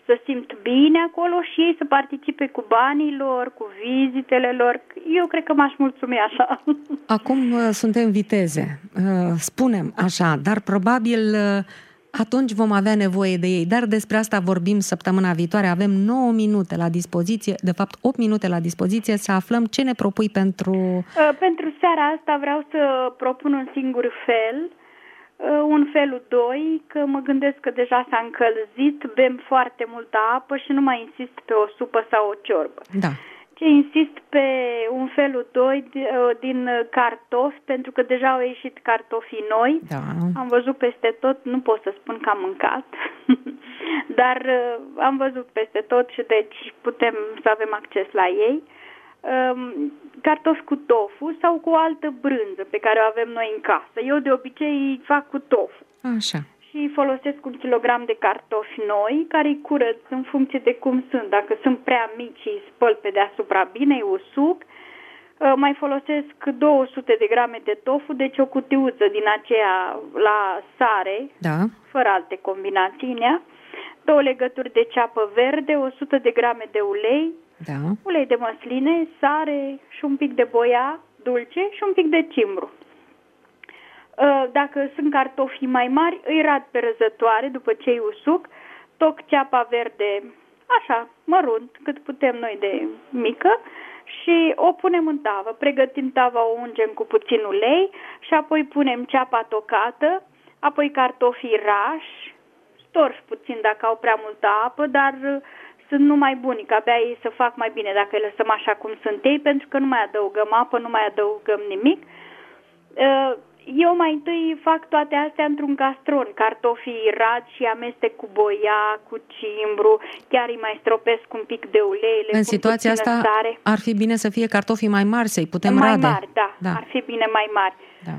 să simt bine acolo și ei să participe cu banii lor, cu vizitele lor. Eu cred că m-aș mulțumi așa. Acum uh, suntem viteze, uh, spunem așa, dar probabil uh, atunci vom avea nevoie de ei. Dar despre asta vorbim săptămâna viitoare. Avem nouă minute la dispoziție, de fapt opt minute la dispoziție, să aflăm ce ne propui pentru... Uh, pentru seara asta vreau să propun un singur fel. Un felul doi, că mă gândesc că deja s-a încălzit, bem foarte multă apă și nu mai insist pe o supă sau o ciorbă. Da. Ce insist pe un felul doi din cartofi, pentru că deja au ieșit cartofii noi. Da. Am văzut peste tot, nu pot să spun că am mâncat, dar am văzut peste tot și deci putem să avem acces la ei. Cartofi cu tofu sau cu o altă brânză pe care o avem noi în casă. Eu de obicei fac cu tofu. Așa. Și folosesc un kilogram de cartofi noi, care îi curăț în funcție de cum sunt. Dacă sunt prea mici, îi spăl pe deasupra bine, îi usuc. Mai folosesc două sute de grame de tofu, deci o cutiuță din aceea la sare, da, fără alte combinații în ea. Două legături de ceapă verde, o sută de grame de ulei, da, ulei de măsline, sare și un pic de boia dulce și un pic de cimbru. Dacă sunt cartofi mai mari, îi rad pe răzătoare după ce îi usuc, toc ceapa verde așa, mărunt, cât putem noi de mică și o punem în tavă. Pregătim tava, o ungem cu puțin ulei și apoi punem ceapa tocată, apoi cartofii rași, storși puțin dacă au prea multă apă, dar sunt numai buni, că abia ei să fac mai bine dacă îi lăsăm așa cum sunt ei, pentru că nu mai adăugăm apă, nu mai adăugăm nimic. Eu mai întâi fac toate astea într-un castron, cartofii rad și amestec cu boia, cu cimbru, chiar îi mai stropesc un pic de ulei. În situația asta sare. Ar fi bine să fie cartofii mai mari, să-i putem mai rade. Mai mari, da, da, ar fi bine mai mari. Da.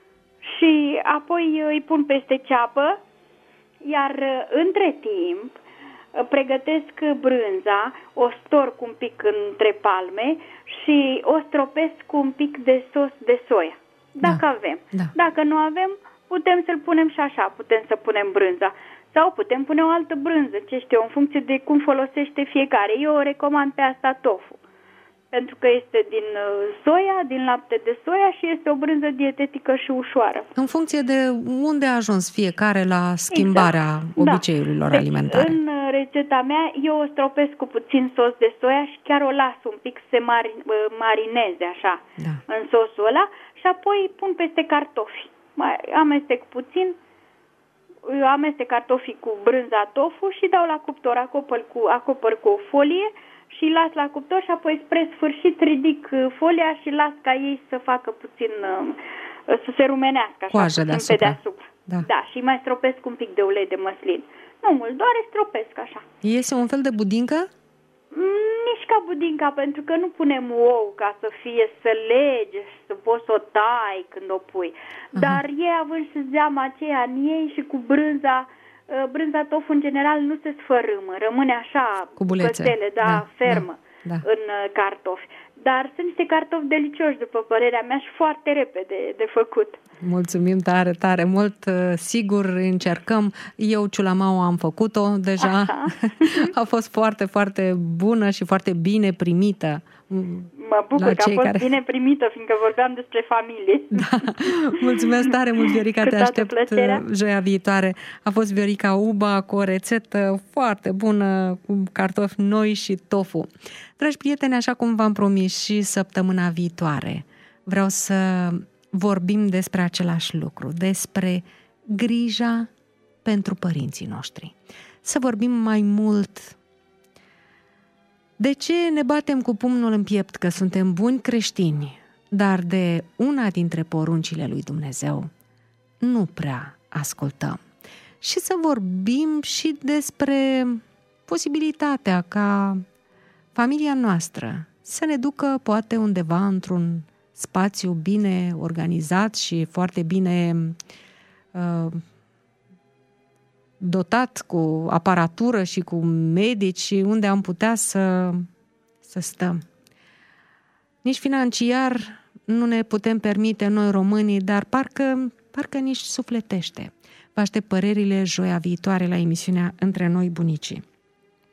Și apoi îi pun peste ceapă, iar între timp pregătesc brânza, o storc un pic între palme și o stropesc cu un pic de sos de soia. Dacă da, avem. Da. Dacă nu avem, putem să-l punem și așa, putem să punem brânza. Sau putem pune o altă brânză, ce știu, în funcție de cum folosește fiecare. Eu o recomand pe asta tofu, pentru că este din soia, din lapte de soia și este o brânză dietetică și ușoară. În funcție de unde a ajuns fiecare la schimbarea exact. obiceiurilor da. alimentare. În receta mea, eu o stropesc cu puțin sos de soia și chiar o las un pic să se marineze așa da. în sosul ăla și apoi pun peste cartofi. Mai amestec puțin, amestec cartofii cu brânza tofu și dau la cuptor, acopăr cu, acopăr cu o folie și las la cuptor și apoi spre sfârșit ridic folia și las ca ei să facă puțin, să se rumenească așa Coajă puțin deasupra. pe deasupra. Da. Da, și mai stropesc un pic de ulei de măslin. Nu mult, doar stropesc așa. Iese un fel de budincă? Nici ca budinca, pentru că nu punem ou ca să fie să lege și să poți să o tai când o pui. Uh-huh. Dar ei, având și zeama aceea în ei și cu brânza, brânza tofu în general nu se sfărâmă, rămâne așa, cu bulețe, cățele, da, da, fermă da, da. în cartofi. Dar sunt niște cartofi delicioși, după părerea mea, și foarte repede de făcut. Mulțumim tare, tare mult. Sigur, încercăm. Eu, ciulamaua, am făcut-o deja. A fost foarte, foarte bună și foarte bine primită. Mă bucur că a fost care... bine primită, fiindcă vorbeam despre familie. Da. Mulțumesc tare mult, Viorica, te aștept plăcerea. Joia viitoare. A fost Viorica Uba cu o rețetă foarte bună, cu cartofi noi și tofu. Dragi prieteni, așa cum v-am promis și săptămâna viitoare, vreau să vorbim despre același lucru, despre grija pentru părinții noștri. Să vorbim mai mult. De ce ne batem cu pumnul în piept că suntem buni creștini, dar de una dintre poruncile lui Dumnezeu nu prea ascultăm? Și să vorbim și despre posibilitatea ca familia noastră să ne ducă poate undeva într-un spațiu bine organizat și foarte bine uh, dotat cu aparatură și cu medici, unde am putea să, să stăm. Nici financiar nu ne putem permite noi românii, dar parcă, parcă nici sufletește. Vă aștept părerile joia viitoare la emisiunea Între noi bunicii.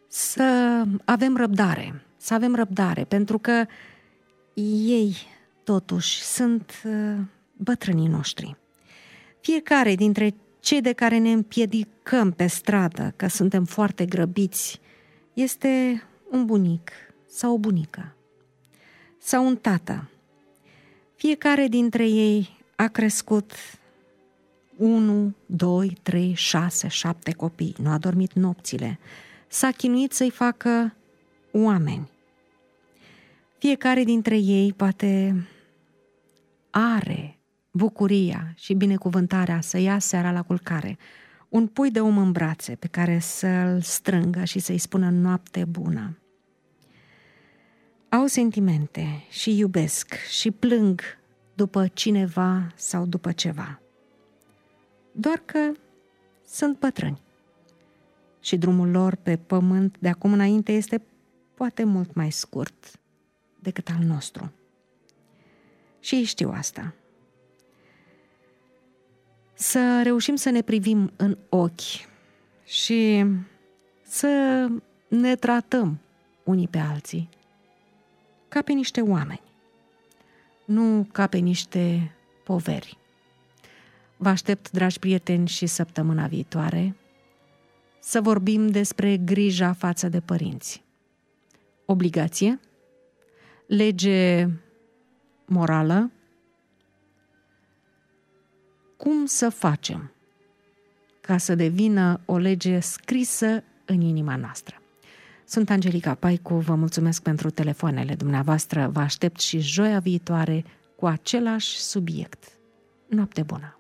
să avem răbdare, să avem răbdare, pentru că ei, totuși, sunt bătrânii noștri. Fiecare dintre cei de care ne împiedicăm pe stradă, că suntem foarte grăbiți, este un bunic sau o bunică sau un tată. Fiecare dintre ei a crescut unu, doi, trei, șase, șapte copii, nu a dormit nopțile, s-a chinuit să-i facă oameni. Fiecare dintre ei poate are bucuria și binecuvântarea să ia seara la culcare un pui de om în brațe pe care să-l strângă și să-i spună noapte bună. Au sentimente și iubesc și plâng după cineva sau după ceva. Doar că sunt bătrâni și drumul lor pe pământ de acum înainte este poate mult mai scurt decât al nostru. Și ei știu asta. Să reușim să ne privim în ochi și să ne tratăm unii pe alții ca pe niște oameni, nu ca pe niște poveri. Vă aștept, dragi prieteni, și săptămâna viitoare să vorbim despre grija față de părinți. Obligație, lege morală, cum să facem ca să devină o lege scrisă în inima noastră. Sunt Angelica Paicu, vă mulțumesc pentru telefoanele dumneavoastră, vă aștept și joia viitoare cu același subiect. Noapte bună!